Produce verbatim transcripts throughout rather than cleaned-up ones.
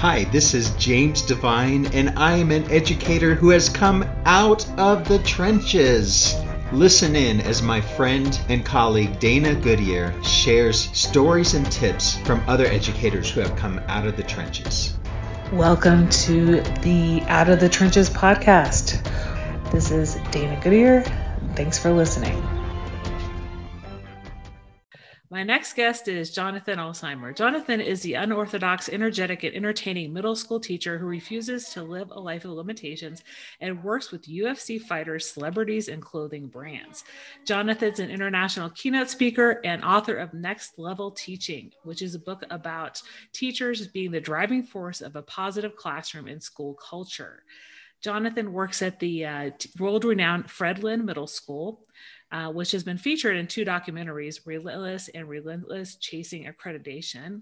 Hi, this is James Devine, and I am an educator who has come out of the trenches. Listen in as my friend and colleague Dana Goodyear shares stories and tips from other educators who have come out of the trenches. Welcome to the Out of the Trenches podcast. This is Dana Goodyear. Thanks for listening. My next guest is Jonathan Alzheimer. Jonathan is the unorthodox, energetic, and entertaining middle school teacher who refuses to live a life of limitations and works with U F C fighters, celebrities, and clothing brands. Jonathan's an international keynote speaker and author of Next Level Teaching, which is a book about teachers being the driving force of a positive classroom and school culture. Jonathan works at the uh, world-renowned Fred Lynn Middle School, Uh, which has been featured in two documentaries, Relentless and Relentless Chasing Accreditation.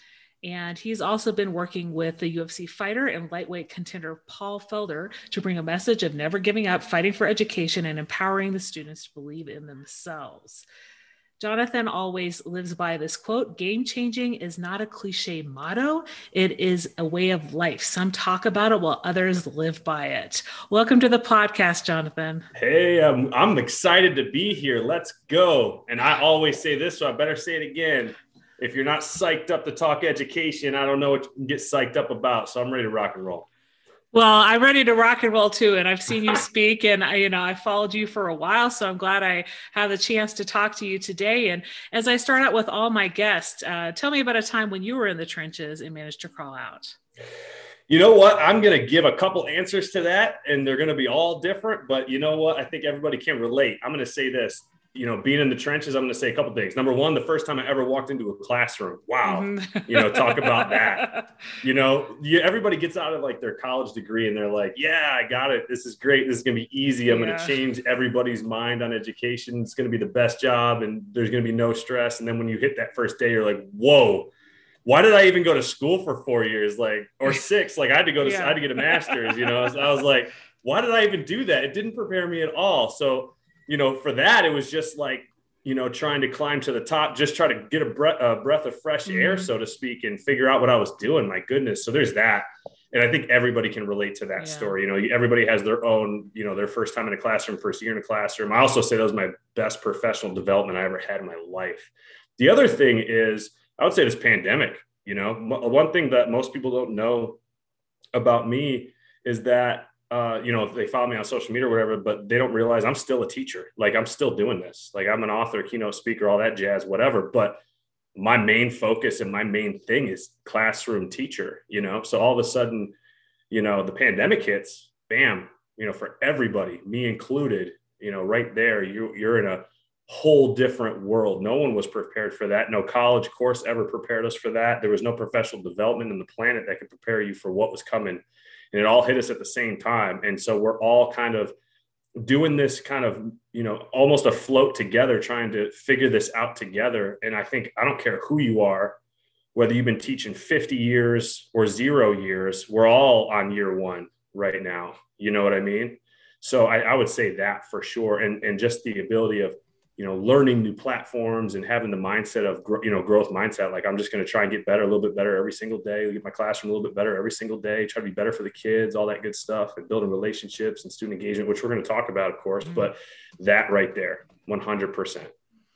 And he's also been working with the U F C fighter and lightweight contender Paul Felder to bring a message of never giving up, fighting for education, and empowering the students to believe in themselves. Jonathan always lives by this quote: game changing is not a cliche motto. It is a way of life. Some talk about it while others live by it. Welcome to the podcast, Jonathan. Hey, um, I'm excited to be here. Let's go. And I always say this, so I better say it again. If you're not psyched up to talk education, I don't know what you can get psyched up about. So I'm ready to rock and roll. Well, I'm ready to rock and roll too. And I've seen you speak and I, you know, I followed you for a while. So I'm glad I have the chance to talk to you today. And as I start out with all my guests, uh, tell me about a time when you were in the trenches and managed to crawl out. You know what? I'm going to give a couple answers to that and they're going to be all different, but you know what? I think everybody can relate. I'm going to say this, you know, being in the trenches, I'm going to say a couple things. Number one, the first time I ever walked into a classroom. Wow. Mm-hmm. You know, talk about that. You know, you, everybody gets out of like their college degree and they're like, yeah, I got it. This is great. This is going to be easy. I'm yeah. going to change everybody's mind on education. It's going to be the best job and there's going to be no stress. And then when you hit that first day, you're like, whoa, why did I even go to school for four years? Like, or six, like I had to go to, yeah. I had to get a master's, you know? So I was like, why did I even do that? It didn't prepare me at all. So, you know, for that, it was just like, you know, trying to climb to the top, just try to get a breath, a breath of fresh mm-hmm. air, so to speak, and figure out what I was doing. My goodness. So there's that. And I think everybody can relate to that yeah. story. You know, everybody has their own, you know, their first time in a classroom, first year in a classroom. I also say that was my best professional development I ever had in my life. The other thing is, I would say this pandemic, you know, one thing that most people don't know about me is that, Uh, you know, if they follow me on social media or whatever, but they don't realize I'm still a teacher. Like I'm still doing this. Like I'm an author, keynote speaker, all that jazz, whatever. But my main focus and my main thing is classroom teacher, you know? So all of a sudden, you know, the pandemic hits, bam, you know, for everybody, me included, you know, right there, you, you're in a whole different world. No one was prepared for that. No college course ever prepared us for that. There was no professional development in the planet that could prepare you for what was coming. And it all hit us at the same time. And so we're all kind of doing this kind of, you know, almost afloat together, trying to figure this out together. And I think, I don't care who you are, whether you've been teaching fifty years or zero years, we're all on year one right now. You know what I mean? So I, I would say that for sure. And, and just the ability of, you know, learning new platforms and having the mindset of, you know, growth mindset. Like I'm just going to try and get better, a little bit better every single day, get my classroom a little bit better every single day, try to be better for the kids, all that good stuff, and building relationships and student engagement, which we're going to talk about, of course, mm-hmm. but that right there, one hundred percent.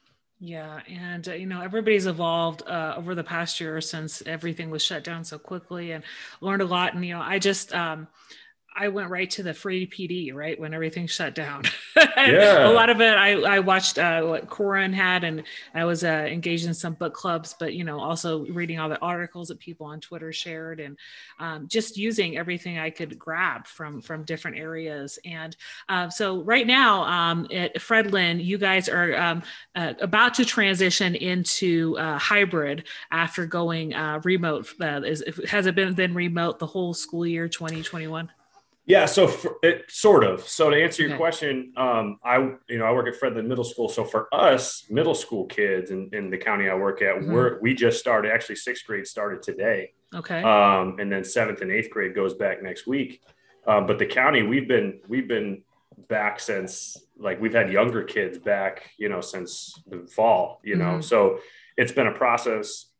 Yeah. And, uh, you know, everybody's evolved uh, over the past year since everything was shut down so quickly and learned a lot. And, you know, I just, um, I went right to the free P D, right, when everything shut down. Yeah. A lot of it, I, I watched uh, what Corin had, and I was uh, engaged in some book clubs, but, you know, also reading all the articles that people on Twitter shared and um, just using everything I could grab from, from different areas. And uh, so right now um, at Fred Lynn, you guys are um, uh, about to transition into uh, hybrid after going uh, remote. Uh, is, has it been then remote the whole school year twenty twenty-one? Yeah, so for, it sort of. So to answer your okay. question, um, I you know I work at Fred Lynn Middle School. So for us, middle school kids in, in the county I work at, mm-hmm. we're we just started. Actually, sixth grade started today. Okay. Um, and then seventh and eighth grade goes back next week. Um, but the county, we've been we've been back since like we've had younger kids back, you know, since the fall. You know, mm-hmm. so it's been a process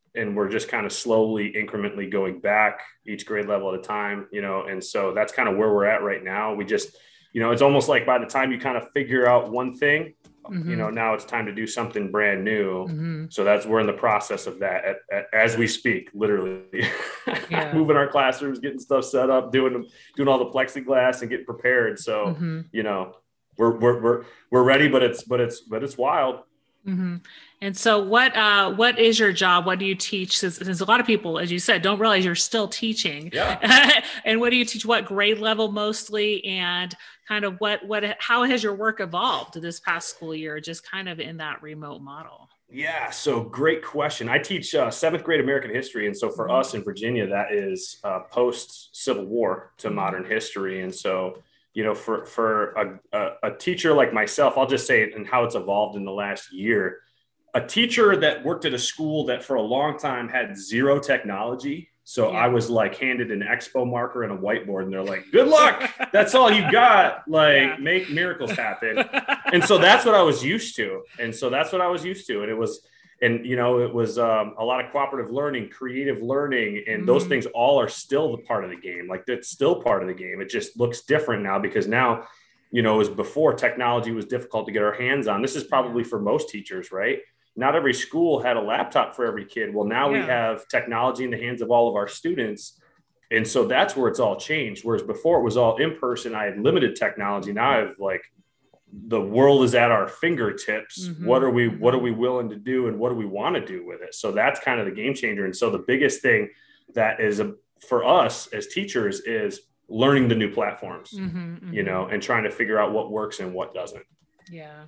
and we're just kind of slowly, incrementally going back each grade level at a time, you know, and so that's kind of where we're at right now. We just, you know, it's almost like by the time you kind of figure out one thing, mm-hmm. you know, now it's time to do something brand new. Mm-hmm. So that's, we're in the process of that at, at, as we speak, literally yeah. moving our classrooms, getting stuff set up, doing, doing all the plexiglass and getting prepared. So, mm-hmm. you know, we're, we're, we're, we're ready, but it's, but it's, but it's wild. Mm-hmm. And so what, uh, what is your job? What do you teach? Since, since a lot of people, as you said, don't realize you're still teaching. Yeah. And what do you teach? What grade level mostly? And kind of what, what, how has your work evolved this past school year, just kind of in that remote model? Yeah. So great question. I teach uh, seventh grade American history. And so for mm-hmm. us in Virginia, that is uh, post Civil War to mm-hmm. modern history. And so, you know, for, for a, a, a teacher like myself, I'll just say it and how it's evolved in the last year. A teacher that worked at a school that for a long time had zero technology. So yeah. I was like handed an expo marker and a whiteboard and they're like, good luck. That's all you got. Like yeah. make miracles happen. And so that's what I was used to. And so that's what I was used to. And it was, and you know, it was um, a lot of cooperative learning, creative learning, and mm-hmm. those things all are still the part of the game. Like that's still part of the game. It just looks different now because now, you know, as before technology was difficult to get our hands on. This is probably for most teachers, right? Not every school had a laptop for every kid. Well, now yeah. we have technology in the hands of all of our students. And so that's where it's all changed. Whereas before it was all in person, I had limited technology. Now I have like, the world is at our fingertips. Mm-hmm. What are we, what are we willing to do? And what do we want to do with it? So that's kind of the game changer. And so the biggest thing that is a, for us as teachers is learning the new platforms, mm-hmm, mm-hmm. you know, and trying to figure out what works and what doesn't. Yeah.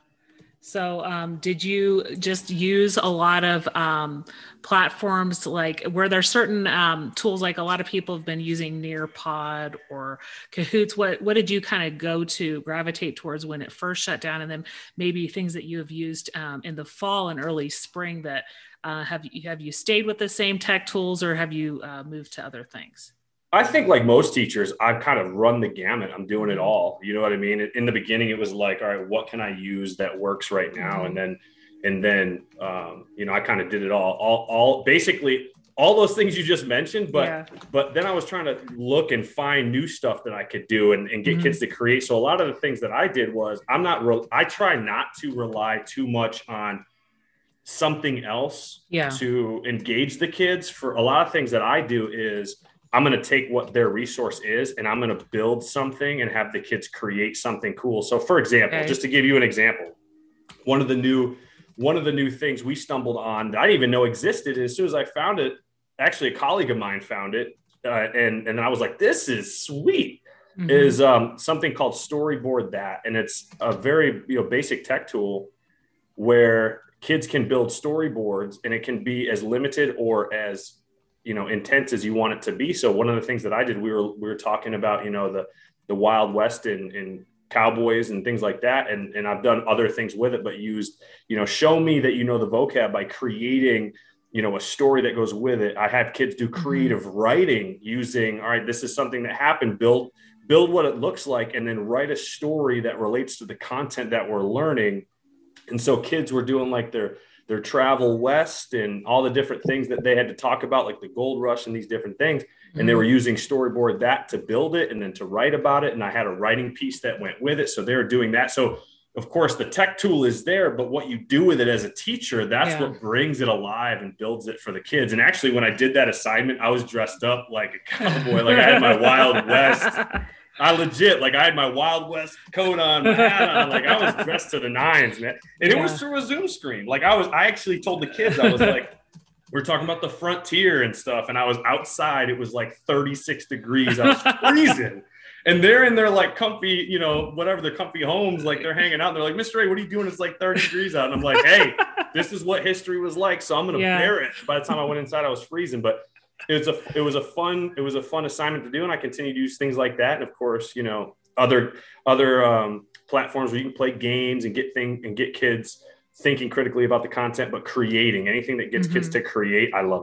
So um, did you just use a lot of um, platforms, like were there certain um, tools, like a lot of people have been using Nearpod or Kahoots? What, what did you kind of go to gravitate towards when it first shut down? And then maybe things that you have used um, in the fall and early spring that uh, have you, have you stayed with the same tech tools or have you uh, moved to other things? I think like most teachers, I've kind of run the gamut. I'm doing it all. You know what I mean? In the beginning, it was like, all right, what can I use that works right now? And then, and then, um, you know, I kind of did it all, all, all basically all those things you just mentioned, but, yeah. but then I was trying to look and find new stuff that I could do and, and get mm-hmm. kids to create. So a lot of the things that I did was I'm not real, I try not to rely too much on something else yeah. to engage the kids. For a lot of things that I do is I'm going to take what their resource is and I'm going to build something and have the kids create something cool. So for example, okay. just to give you an example, one of the new, one of the new things we stumbled on that I didn't even know existed. As soon as I found it, actually a colleague of mine found it. Uh, and, and I was like, this is sweet. Mm-hmm. Is um, something called Storyboard That. And it's a very, you know, basic tech tool where kids can build storyboards and it can be as limited or as, you know, intense as you want it to be. So one of the things that I did, we were, we were talking about, you know, the, the Wild West and, and cowboys and things like that. And, and I've done other things with it, but used, you know, show me that, you know, the vocab by creating, you know, a story that goes with it. I have kids do creative mm-hmm. writing using, all right, this is something that happened, build, build what it looks like, and then write a story that relates to the content that we're learning. And so kids were doing like their, their travel west and all the different things that they had to talk about, like the gold rush and these different things. And mm-hmm. they were using Storyboard That to build it and then to write about it. And I had a writing piece that went with it. So they were doing that. So of course the tech tool is there, but what you do with it as a teacher, that's yeah. what brings it alive and builds it for the kids. And actually when I did that assignment, I was dressed up like a cowboy, like I had my Wild West. I legit, like I had my Wild West coat on, my hat on, like I was dressed to the nines, man. And yeah. it was through a Zoom screen. Like I was, I actually told the kids, I was like, we're talking about the frontier and stuff. And I was outside, it was like thirty-six degrees. I was freezing. And they're in their like comfy, you know, whatever, their comfy homes, like they're hanging out. They're like, Mister Ray, what are you doing? It's like thirty degrees out. And I'm like, hey, this is what history was like. So I'm going to yeah. bear it. By the time I went inside, I was freezing, but it was a, it was a fun, it was a fun assignment to do. And I continue to use things like that. And of course, you know, other, other um, platforms where you can play games and get things and get kids thinking critically about the content, but creating anything that gets mm-hmm. kids to create. I love it.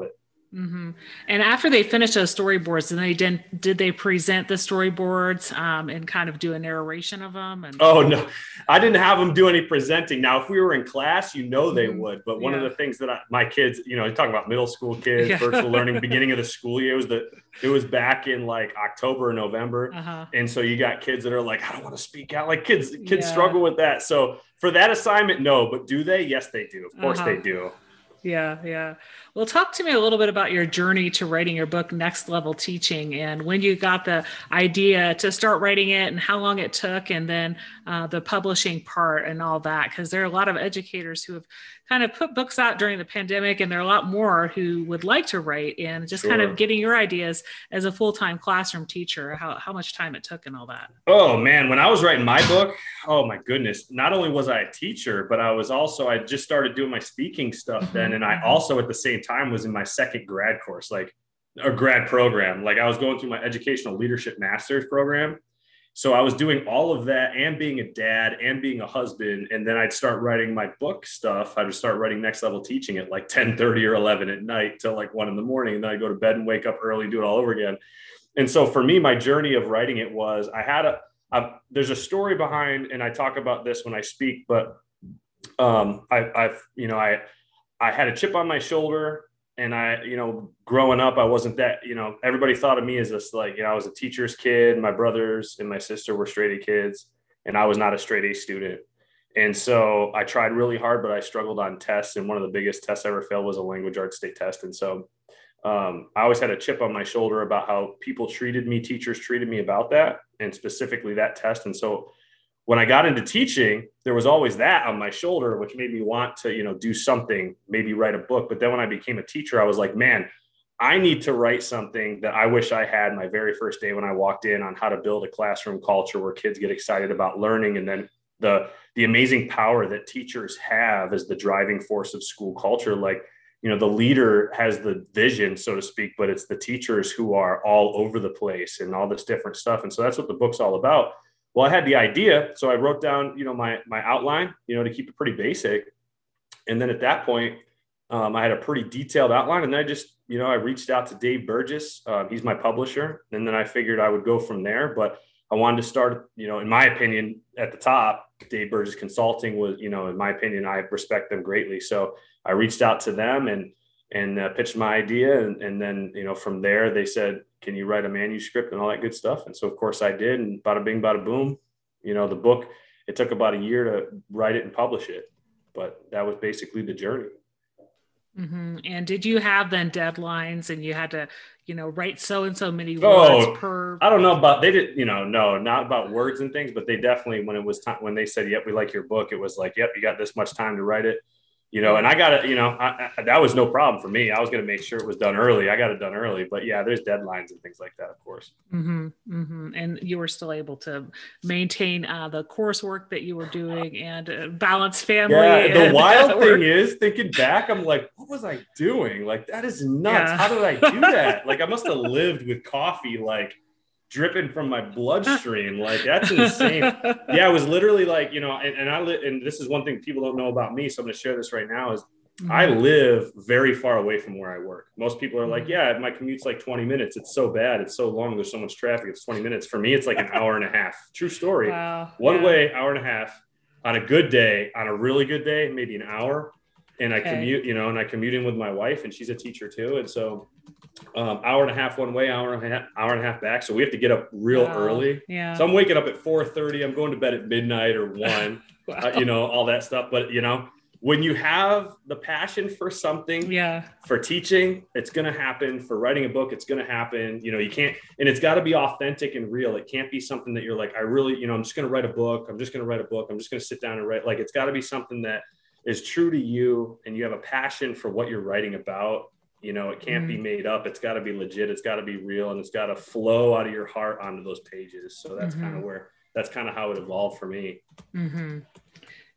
Mm-hmm. And after they finished those storyboards, and they did, did they present the storyboards um, and kind of do a narration of them? And oh no, I didn't have them do any presenting. Now, if we were in class, you know they mm-hmm. would. But one yeah. of the things that I, my kids, you know, you're talking about middle school kids, yeah. virtual learning, beginning of the school year, it was the it was back in like October or November, uh-huh. and so you got kids that are like, I don't want to speak out. Like kids, kids yeah. struggle with that. So for that assignment, no. But do they? Yes, they do. Of course, uh-huh. they do. Yeah, yeah. Well, talk to me a little bit about your journey to writing your book, Next Level Teaching, and when you got the idea to start writing it and how long it took, and then uh, the publishing part and all that, because there are a lot of educators who have kind of put books out during the pandemic, and there are a lot more who would like to write, and just sure. kind of getting your ideas as a full-time classroom teacher, how, how much time it took and all that. Oh man, when I was writing my book, oh my goodness, not only was I a teacher, but I was also, I just started doing my speaking stuff mm-hmm. then. And I also at the same time was in my second grad course, like a grad program. Like I was going through my educational leadership master's program. So I was doing all of that and being a dad and being a husband. And then I'd start writing my book stuff. I would start writing Next Level Teaching at like ten thirty or eleven at night till like one in the morning. And then I'd go to bed and wake up early and do it all over again. And so for me, my journey of writing it was, I had a, a there's a story behind, and I talk about this when I speak, but um, I, I've, you know, I, I had a chip on my shoulder. And I, you know, growing up, I wasn't that, you know, everybody thought of me as this, like, you know, I was a teacher's kid. My brothers and my sister were straight A kids, and I was not a straight A student. And so I tried really hard, but I struggled on tests. And one of the biggest tests I ever failed was a language arts state test. And so um, I always had a chip on my shoulder about how people treated me, teachers treated me about that, and specifically that test. And so when I got into teaching, there was always that on my shoulder, which made me want to, you know, do something, maybe write a book. But then when I became a teacher, I was like, man, I need to write something that I wish I had my very first day when I walked in, on how to build a classroom culture where kids get excited about learning. And then the, the amazing power that teachers have as the driving force of school culture. Like, you know, the leader has the vision, so to speak, but it's the teachers who are all over the place and all this different stuff. And so that's what the book's all about. Well, I had the idea, so I wrote down, you know, my my outline, you know, to keep it pretty basic. And then at that point, um, I had a pretty detailed outline. And then I just, you know, I reached out to Dave Burgess. Uh, he's my publisher. And then I figured I would go from there. But I wanted to start, you know, in my opinion, at the top, Dave Burgess Consulting was, you know, in my opinion, I respect them greatly. So I reached out to them and and uh, pitched my idea. And, and then, you know, from there, they said, can you write a manuscript and all that good stuff? And so, of course, I did. And bada bing, bada boom, you know, the book, it took about a year to write it and publish it. But that was basically the journey. Mm-hmm. And did you have then deadlines, and you had to, you know, write so and so many words oh, per? I don't know about, they did, you know, no, not about words and things, but they definitely, when it was time, when they said, yep, we like your book, it was like, yep, you got this much time to write it. You know, and I got it, you know, I, I, that was no problem for me. I was going to make sure it was done early. I got it done early. But yeah, there's deadlines and things like that, of course. Mm-hmm, mm-hmm. And you were still able to maintain uh, the coursework that you were doing and uh, balance family. Yeah, the and wild thing is, thinking back, I'm like, what was I doing? Like, that is nuts. Yeah. How did I do that? Like, I must have lived with coffee, like, dripping from my bloodstream. Like, that's insane. Yeah, I was literally like, you know, and, and I live, and this is one thing people don't know about me, so I'm going to share this right now, is mm-hmm. I live very far away from where I work. Most people are like, yeah, my commute's like twenty minutes. It's so bad. It's so long. There's so much traffic. It's twenty minutes. For me, it's like an hour and a half. True story. Wow. One yeah. way, hour and a half. On a good day, on a really good day, maybe an hour. And I okay. commute, you know, and I commute in with my wife, and she's a teacher too. And so um, hour and a half one way, hour and a half, hour and a half back. So we have to get up real wow. early. Yeah. So I'm waking up at four thirty. I'm going to bed at midnight or one, wow. uh, you know, all that stuff. But, you know, when you have the passion for something, yeah, for teaching, it's going to happen. For writing a book, it's going to happen. You know, you can't, and it's got to be authentic and real. It can't be something that you're like, I really, you know, I'm just going to write a book. I'm just going to write a book. I'm just going to sit down and write. Like, it's got to be something that is true to you, and you have a passion for what you're writing about. You know, it can't mm. be made up. It's got to be legit. It's got to be real, and it's got to flow out of your heart onto those pages. So that's mm-hmm. kind of where, that's kind of how it evolved for me. Mm-hmm.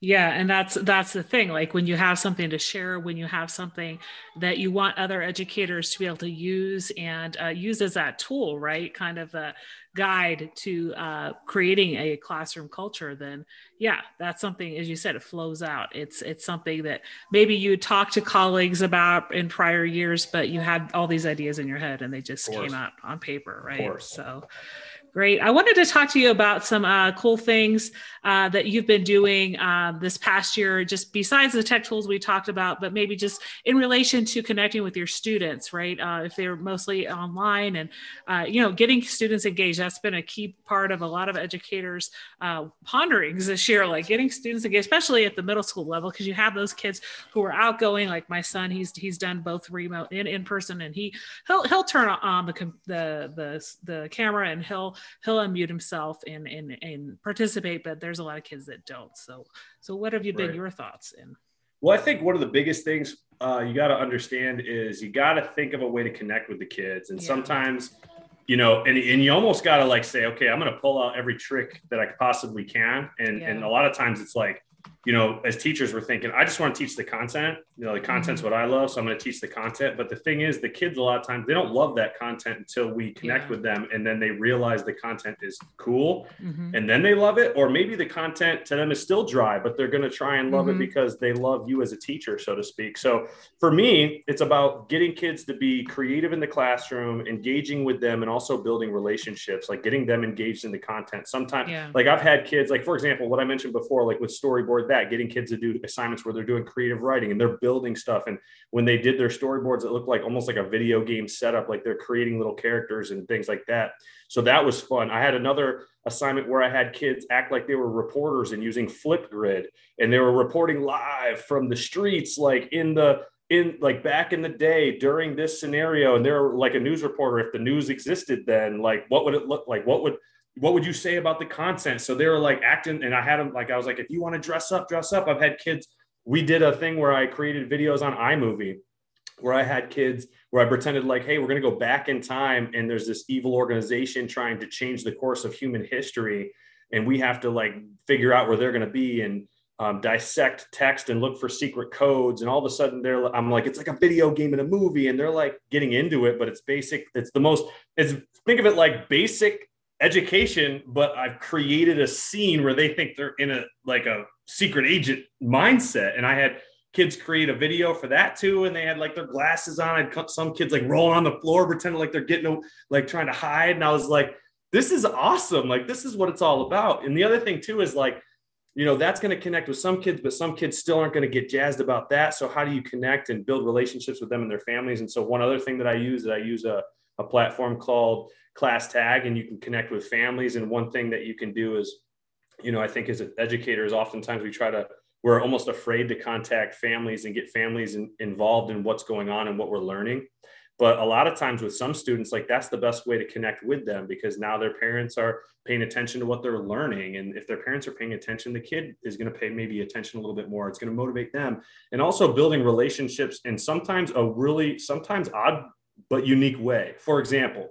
Yeah, and that's that's the thing. Like when you have something to share, when you have something that you want other educators to be able to use and uh, use as that tool, right? Kind of a guide to uh, creating a classroom culture. Then, yeah, that's something. As you said, it flows out. It's it's something that maybe you talked to colleagues about in prior years, but you had all these ideas in your head and they just came out on paper, right? So. Great. I wanted to talk to you about some uh, cool things uh, that you've been doing uh, this past year, just besides the tech tools we talked about, but maybe just in relation to connecting with your students, right? Uh, if they're mostly online and, uh, you know, getting students engaged, that's been a key part of a lot of educators uh, ponderings this year, like getting students engaged, especially at the middle school level, because you have those kids who are outgoing, like my son, he's he's done both remote and in person, and he, he'll, he'll turn on the, the, the, the camera and he'll, he'll unmute himself and, and, and participate, but there's a lot of kids that don't. So, so what have you been, right. your thoughts in? Well, I think one of the biggest things uh, you got to understand is you got to think of a way to connect with the kids. And yeah. sometimes, you know, and, and you almost got to like say, okay, I'm going to pull out every trick that I possibly can. And, yeah. and a lot of times it's like, you know, as teachers, we're thinking, I just want to teach the content. You know, the content's mm-hmm. what I love, so I'm going to teach the content. But the thing is, the kids, a lot of times, they don't love that content until we connect yeah. with them. And then they realize the content is cool. Mm-hmm. And then they love it. Or maybe the content to them is still dry, but they're going to try and love mm-hmm. it because they love you as a teacher, so to speak. So for me, it's about getting kids to be creative in the classroom, engaging with them, and also building relationships, like getting them engaged in the content. Sometimes, yeah. like I've had kids, like, for example, what I mentioned before, like with Storyboard, that getting kids to do assignments where they're doing creative writing and they're building stuff. And when they did their storyboards, it looked like almost like a video game setup, like they're creating little characters and things like that. So that was fun. I had another assignment where I had kids act like they were reporters and using Flipgrid, and they were reporting live from the streets, like in the, in like back in the day during this scenario. And they're like a news reporter. If the news existed then, like, what would it look like? What would, what would you say about the content? So they were like acting, and I had them like, I was like, if you want to dress up, dress up. I've had kids, we did a thing where I created videos on iMovie where I had kids where I pretended like, hey, we're going to go back in time. And there's this evil organization trying to change the course of human history. And we have to like figure out where they're going to be and um, dissect text and look for secret codes. And all of a sudden they're, I'm like, it's like a video game and a movie. And they're like getting into it, but it's basic. It's the most, it's think of it like basic education, but I've created a scene where they think they're in a like a secret agent mindset. And I had kids create a video for that too, and they had like their glasses on. I'd some kids like rolling on the floor, pretending like they're getting like trying to hide. And I was like, this is awesome. Like, this is what it's all about. And the other thing too is like, you know, that's going to connect with some kids, but some kids still aren't going to get jazzed about that. So how do you connect and build relationships with them and their families? And so one other thing that I use is I use a, a platform called Class Tag, and you can connect with families. And one thing that you can do is, you know, I think as educators, oftentimes we try to, we're almost afraid to contact families and get families in, involved in what's going on and what we're learning. But a lot of times with some students, like that's the best way to connect with them, because now their parents are paying attention to what they're learning. And if their parents are paying attention, the kid is going to pay maybe attention a little bit more. It's going to motivate them. And also building relationships in sometimes a really, sometimes odd, but unique way. For example,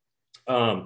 um,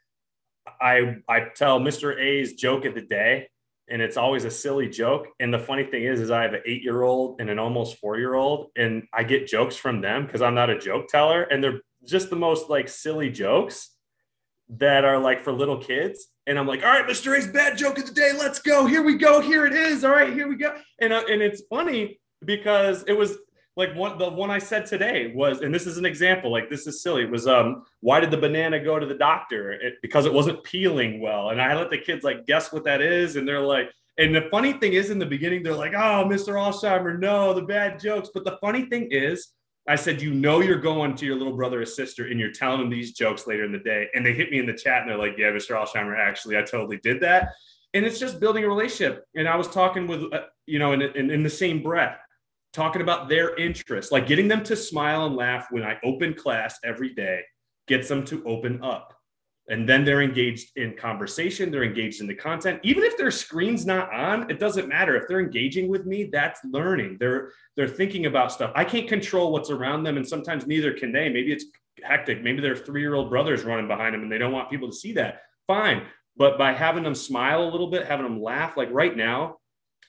I, I tell Mister A's joke of the day, and it's always a silly joke. And the funny thing is, is I have an eight-year-old and an almost four-year-old, and I get jokes from them because I'm not a joke teller. And they're just the most like silly jokes that are like for little kids. And I'm like, all right, Mister A's bad joke of the day. Let's go. Here we go. Here it is. All right, here we go. And, uh, and it's funny because it was like one, the one I said today was, and this is an example, like this is silly. It was, um, why did the banana go to the doctor? It, because it wasn't peeling well. And I let the kids like guess what that is. And they're like, and the funny thing is in the beginning, they're like, oh, Mister Alsheimer, no, the bad jokes. But the funny thing is, I said, you know, you're going to your little brother or sister and you're telling them these jokes later in the day. And they hit me in the chat and they're like, yeah, Mister Alsheimer, actually, I totally did that. And it's just building a relationship. And I was talking with, uh, you know, in, in, in the same breath, talking about their interests, like getting them to smile and laugh when I open class every day, gets them to open up. And then they're engaged in conversation. They're engaged in the content. Even if their screen's not on, it doesn't matter. If they're engaging with me, that's learning. They're, they're thinking about stuff. I can't control what's around them. And sometimes neither can they. Maybe it's hectic. Maybe their three-year-old brother's running behind them and they don't want people to see that. Fine. But by having them smile a little bit, having them laugh, like right now,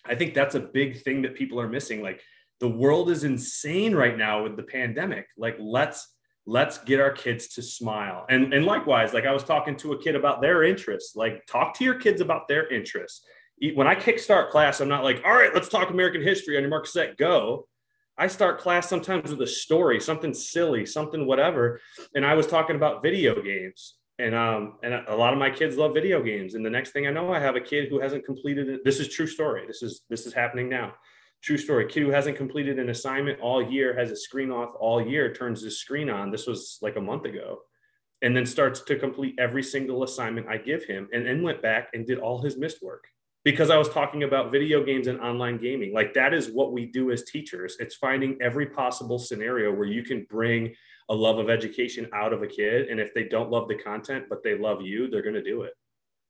I think that's a big thing that people are missing. Like, the world is insane right now with the pandemic. Like, let's, let's get our kids to smile. And, and likewise, like I was talking to a kid about their interests, like talk to your kids about their interests. When I kickstart class, I'm not like, all right, let's talk American history on your mark, set, go. I start class sometimes with a story, something silly, something whatever. And I was talking about video games. And um, and a lot of my kids love video games. And the next thing I know, I have a kid who hasn't completed it. This is true story. This is this is happening now. True story. Kid who hasn't completed an assignment all year, has a screen off all year, turns his screen on. This was like a month ago. And then starts to complete every single assignment I give him, and then went back and did all his missed work. Because I was talking about video games and online gaming. Like, that is what we do as teachers. It's finding every possible scenario where you can bring a love of education out of a kid. And if they don't love the content, but they love you, they're going to do it.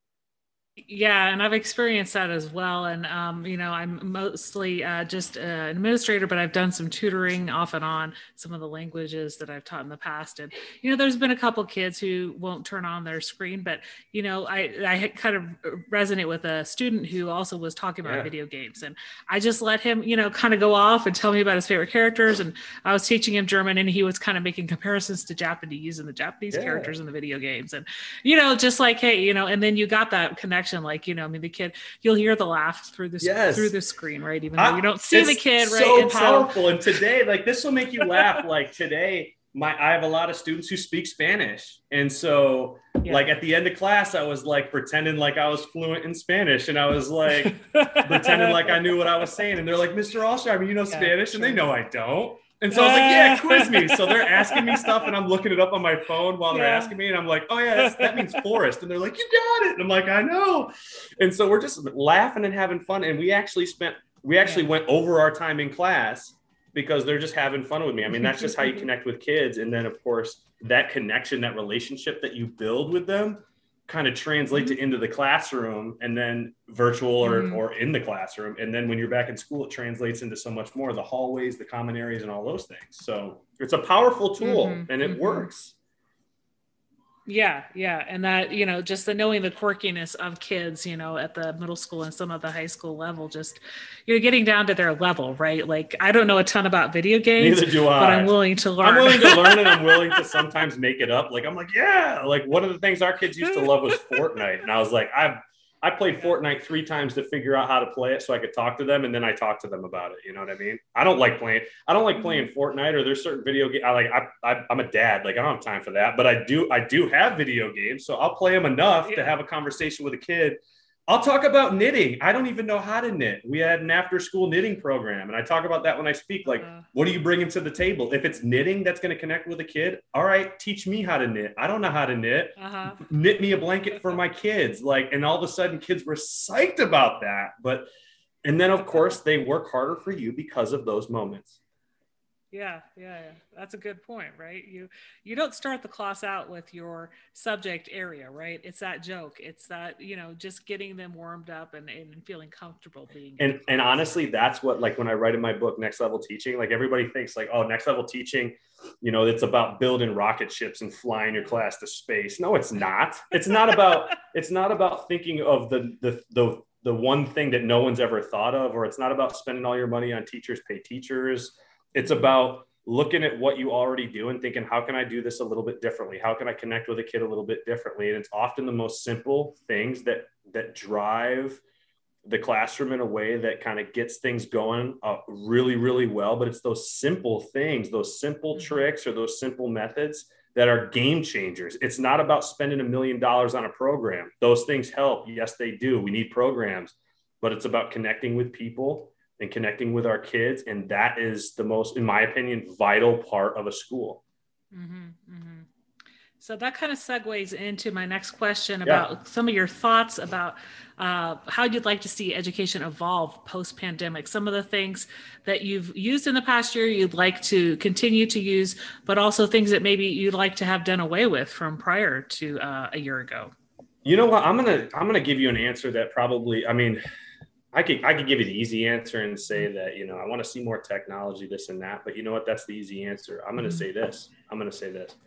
Yeah, and I've experienced that as well. And, um, you know, I'm mostly uh, just uh, an administrator, but I've done some tutoring off and on some of the languages that I've taught in the past. And, you know, there's been a couple kids who won't turn on their screen, but, you know, I, I kind of resonate with a student who also was talking about yeah. video games. And I just let him, you know, kind of go off and tell me about his favorite characters. And I was teaching him German, and he was kind of making comparisons to Japanese and the Japanese yeah. characters in the video games. And, you know, just like, hey, you know, and then you got that connection. Like, you know, I mean, the kid, you'll hear the laugh through the yes. through the screen, right? Even though I, you don't see the kid, right? So and powerful. How... And today, like, this will make you laugh. Like, today, my I have a lot of students who speak Spanish, and so yeah. like at the end of class, I was like pretending like I was fluent in Spanish, and I was like pretending like I knew what I was saying, and they're like, "Mister Alsheimer, you know yeah, Spanish?" Sure. And they know I don't. And so I was like, yeah, quiz me. So they're asking me stuff, and I'm looking it up on my phone while they're yeah. asking me. And I'm like, oh, yeah, that's, that means forest. And they're like, you got it. And I'm like, I know. And so we're just laughing and having fun. And we actually spent, we actually yeah. went over our time in class because they're just having fun with me. I mean, that's just how you connect with kids. And then, of course, that connection, that relationship that you build with them kind of translates mm-hmm. into the classroom, and then virtual or, mm-hmm. or in the classroom. And then when you're back in school, it translates into so much more, the hallways, the common areas, and all those things. So it's a powerful tool mm-hmm. and it mm-hmm. works. Yeah. Yeah. And that, you know, just the knowing the quirkiness of kids, you know, at the middle school and some of the high school level, just, you're getting down to their level, right? Like, I don't know a ton about video games, Neither do I. But I'm willing to learn. I'm willing to learn, and I'm willing to sometimes make it up. Like, I'm like, yeah, like one of the things our kids used to love was Fortnite. And I was like, I've, I played Fortnite three times to figure out how to play it so I could talk to them. And then I talked to them about it. You know what I mean? I don't like playing, I don't like playing Fortnite, or there's certain video games. I like, I, I, I'm a dad. Like, I don't have time for that, but I do, I do have video games. So I'll play them enough yeah. to have a conversation with a kid. I'll talk about knitting. I don't even know how to knit. We had an after school knitting program, and I talk about that when I speak. Like, uh, what are you bringing to the table? If it's knitting that's going to connect with a kid, all right, teach me how to knit. I don't know how to knit. Uh-huh. Knit me a blanket for my kids. Like, and all of a sudden kids were psyched about that. But, and then of course they work harder for you because of those moments. Yeah, yeah, yeah. That's a good point, right? You you don't start the class out with your subject area, right? It's that joke. It's that, you know, just getting them warmed up and, and feeling comfortable being. And and honestly, that's what, like, when I write in my book, Next Level Teaching, like, everybody thinks like, oh, Next Level Teaching, you know, it's about building rocket ships and flying your class to space. No, it's not. It's not about, it's not about thinking of the, the, the, the one thing that no one's ever thought of, or it's not about spending all your money on teachers pay teachers. It's about looking at what you already do and thinking, how can I do this a little bit differently? How can I connect with a kid a little bit differently? And it's often the most simple things that, that drive the classroom in a way that kind of gets things going uh, really, really well. But it's those simple things, those simple mm-hmm. tricks, or those simple methods that are game changers. It's not about spending a million dollars on a program. Those things help. Yes, they do. We need programs, but it's about connecting with people and connecting with our kids. And that is the most, in my opinion, vital part of a school. Mm-hmm, mm-hmm. So that kind of segues into my next question about yeah. some of your thoughts about uh, how you'd like to see education evolve post-pandemic. Some of the things that you've used in the past year you'd like to continue to use, but also things that maybe you'd like to have done away with from prior to uh, a year ago. You know what? I'm gonna I'm gonna give you an answer that probably, I mean, I could I could give you the easy answer and say that, you know, I want to see more technology, this and that. But you know what? That's the easy answer. I'm going to mm-hmm. say this. I'm going to say this.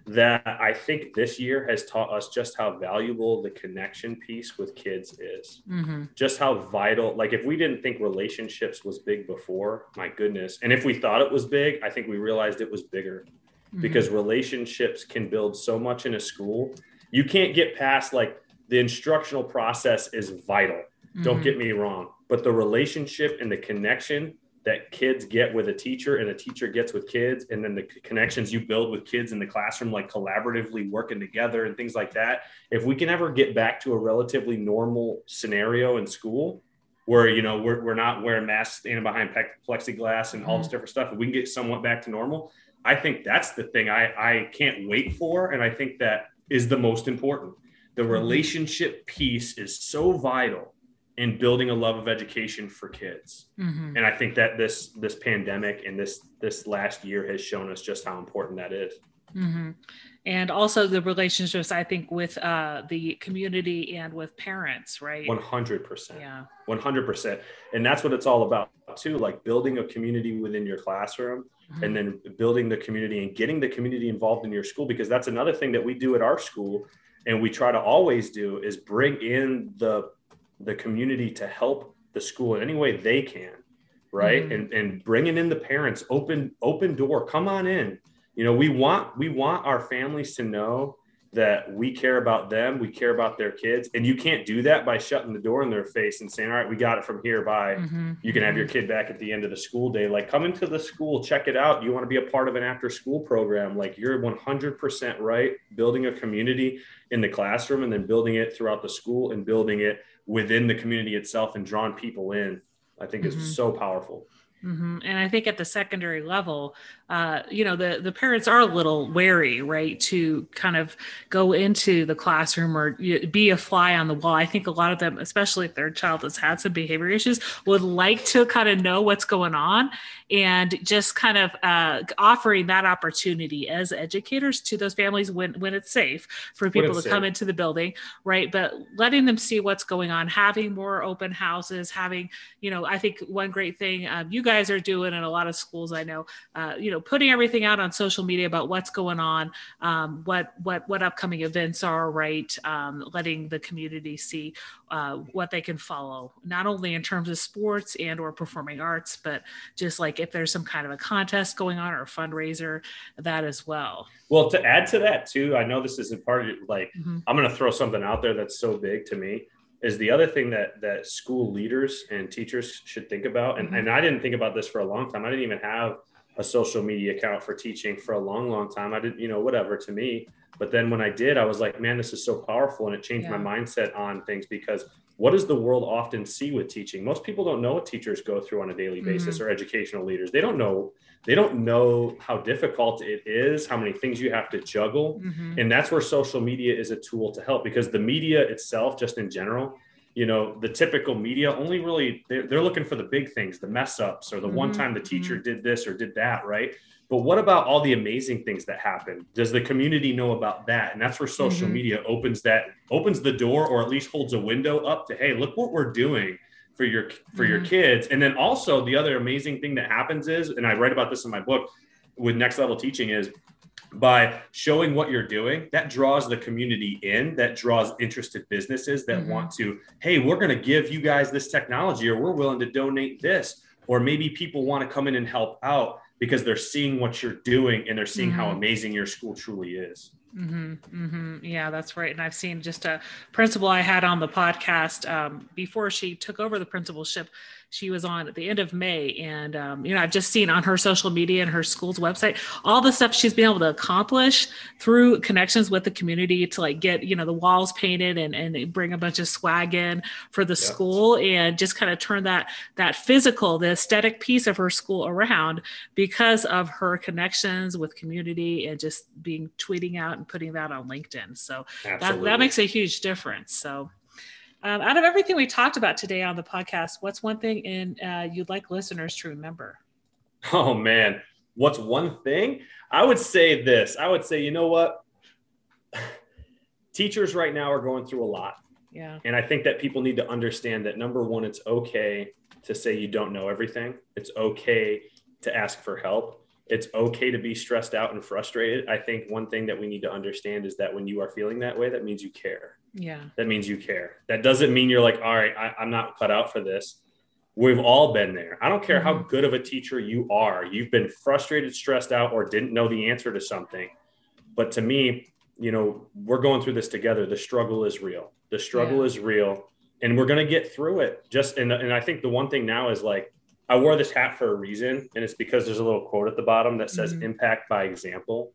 that I think this year has taught us just how valuable the connection piece with kids is. Mm-hmm. Just how vital, like if we didn't think relationships was big before, my goodness. And if we thought it was big, I think we realized it was bigger mm-hmm. because relationships can build so much in a school. You can't get past like the instructional process is vital. Mm-hmm. Don't get me wrong, but the relationship and the connection that kids get with a teacher and a teacher gets with kids, and then the connections you build with kids in the classroom, like collaboratively working together and things like that. If we can ever get back to a relatively normal scenario in school where, you know, we're, we're not wearing masks, standing behind plexiglass and all this different stuff, if we can get somewhat back to normal, I think that's the thing I, I can't wait for. And I think that is the most important. The relationship piece is so vital in building a love of education for kids. Mm-hmm. And I think that this, this pandemic and this, this last year has shown us just how important that is. Mm-hmm. And also the relationships, I think, with uh, the community and with parents, right? one hundred percent. Yeah. one hundred percent. And that's what it's all about too, like building a community within your classroom mm-hmm. and then building the community and getting the community involved in your school, because that's another thing that we do at our school. And we try to always do is bring in the the community to help the school in any way they can. Right. Mm-hmm. And, and bringing in the parents, open, open door, come on in. You know, we want, we want our families to know that we care about them. We care about their kids. And you can't do that by shutting the door in their face and saying, all right, we got it from here. Bye. Mm-hmm. You can have your kid back at the end of the school day. Like, come into the school, check it out. You want to be a part of an after school program. Like, you're one hundred percent right. Building a community in the classroom and then building it throughout the school and building it within the community itself and drawing people in, I think mm-hmm. is so powerful. Mm-hmm. And I think at the secondary level, uh, you know, the, the parents are a little wary, right, to kind of go into the classroom or be a fly on the wall. I think a lot of them, especially if their child has had some behavior issues, would like to kind of know what's going on, and just kind of uh, offering that opportunity as educators to those families when, when it's safe for people to safe. come into the building, right? But letting them see what's going on, having more open houses, having, you know, I think one great thing um, you guys are doing in a lot of schools, I know, uh, you know, putting everything out on social media about what's going on, um, what, what, what upcoming events are, right? Um, letting the community see uh, what they can follow, not only in terms of sports and or performing arts, but just like if there's some kind of a contest going on or a fundraiser, that as well. Well, to add to that too, I know this isn't part of like, mm-hmm. I'm going to throw something out there that's so big to me. Is the other thing that that school leaders and teachers should think about. And, mm-hmm. and I didn't think about this for a long time. I didn't even have a social media account for teaching for a long, long time. I didn't, you know, whatever to me. But then when I did, I was like, man, this is so powerful. And it changed yeah. my mindset on things, because what does the world often see with teaching? Most people don't know what teachers go through on a daily basis mm-hmm. or educational leaders. They don't know. They don't know how difficult it is, how many things you have to juggle. Mm-hmm. And that's where social media is a tool to help, because the media itself, just in general, you know, the typical media only really, they're, they're looking for the big things, the mess ups or the mm-hmm. one time the teacher mm-hmm. did this or did that, right? But what about all the amazing things that happen? Does the community know about that? And that's where social mm-hmm. media opens that, opens the door, or at least holds a window up to, hey, look what we're doing for your, for mm-hmm. your kids. And then also the other amazing thing that happens is, and I write about this in my book with Next Level Teaching, is by showing what you're doing, that draws the community in, that draws interested businesses that mm-hmm. want to, hey, we're going to give you guys this technology, or we're willing to donate this, or maybe people want to come in and help out because they're seeing what you're doing and they're seeing mm-hmm. how amazing your school truly is. Mm-hmm, mm-hmm. Yeah, that's right. And I've seen just a principal I had on the podcast um, before she took over the principalship. She was on at the end of May. And, um, you know, I've just seen on her social media and her school's website, all the stuff she's been able to accomplish through connections with the community to like get, you know, the walls painted and, and bring a bunch of swag in for the yeah. school, and just kind of turn that, that physical, the aesthetic piece of her school around because of her connections with community and just being tweeting out and putting that on LinkedIn. So that, that makes a huge difference. So Um, out of everything we talked about today on the podcast, what's one thing in uh, you'd like listeners to remember? Oh, man. What's one thing? I would say this. I would say, you know what? Teachers right now are going through a lot. Yeah. And I think that people need to understand that, number one, it's okay to say you don't know everything. It's okay to ask for help. It's okay to be stressed out and frustrated. I think one thing that we need to understand is that when you are feeling that way, that means you care. Yeah. That means you care. That doesn't mean you're like, all right, I, I'm not cut out for this. We've all been there. I don't care mm-hmm. how good of a teacher you are. You've been frustrated, stressed out, or didn't know the answer to something. But to me, you know, we're going through this together. The struggle is real. The struggle yeah. is real. And we're going to get through it. Just, and, and I think the one thing now is like, I wore this hat for a reason. And it's because there's a little quote at the bottom that says mm-hmm. impact by example.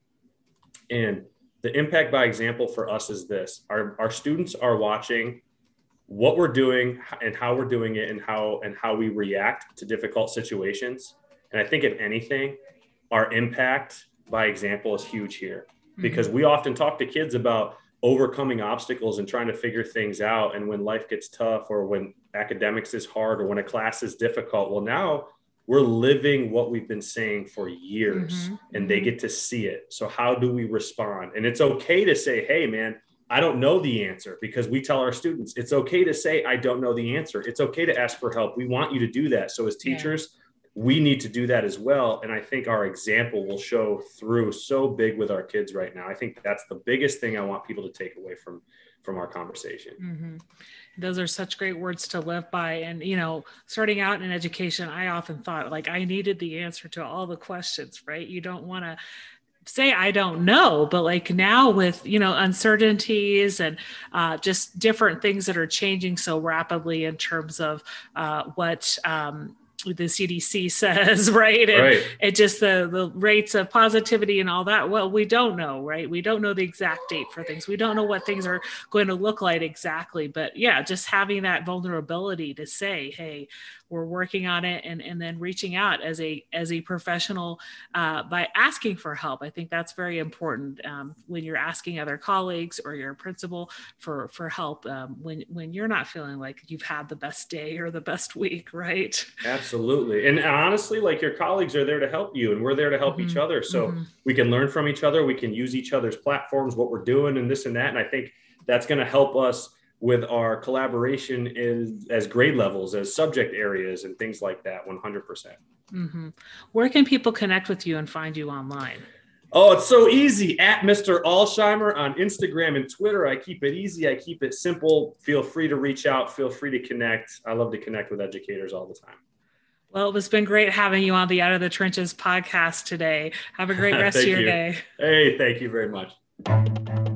And the impact by example for us is this. Our, our students are watching what we're doing and how we're doing it and how, and how we react to difficult situations. And I think if anything, our impact by example is huge here, because mm-hmm. we often talk to kids about overcoming obstacles and trying to figure things out. And when life gets tough, or when academics is hard, or when a class is difficult, well, now we're living what we've been saying for years mm-hmm. and they get to see it. So how do we respond? And it's okay to say, hey man, I don't know the answer, because we tell our students, it's okay to say, I don't know the answer. It's okay to ask for help. We want you to do that. So as teachers, yeah. we need to do that as well. And I think our example will show through so big with our kids right now. I think that's the biggest thing I want people to take away from, from our conversation. Mm-hmm. Those are such great words to live by. And, you know, starting out in education, I often thought like I needed the answer to all the questions, right? You don't want to say, I don't know, but like now with, you know, uncertainties and uh, just different things that are changing so rapidly in terms of uh, what, um, the C D C says, right? And right. it just the, the rates of positivity and all that. Well, we don't know, right? We don't know the exact date for things. We don't know what things are going to look like exactly, but yeah, just having that vulnerability to say, hey, we're working on it, and, and then reaching out as a, as a professional uh, by asking for help. I think that's very important um, when you're asking other colleagues or your principal for, for help um, when, when you're not feeling like you've had the best day or the best week, right? Absolutely. And honestly, like your colleagues are there to help you, and we're there to help mm-hmm. each other. So mm-hmm. we can learn from each other. We can use each other's platforms, what we're doing and this and that. And I think that's going to help us with our collaboration in, as grade levels, as subject areas and things like that. one hundred percent. Mm-hmm. Where can people connect with you and find you online? Oh, it's so easy. At Mister Alsheimer on Instagram and Twitter. I keep it easy. I keep it simple. Feel free to reach out. Feel free to connect. I love to connect with educators all the time. Well, it's been great having you on the Out of the Trenches podcast today. Have a great rest of your you. day. Hey, thank you very much.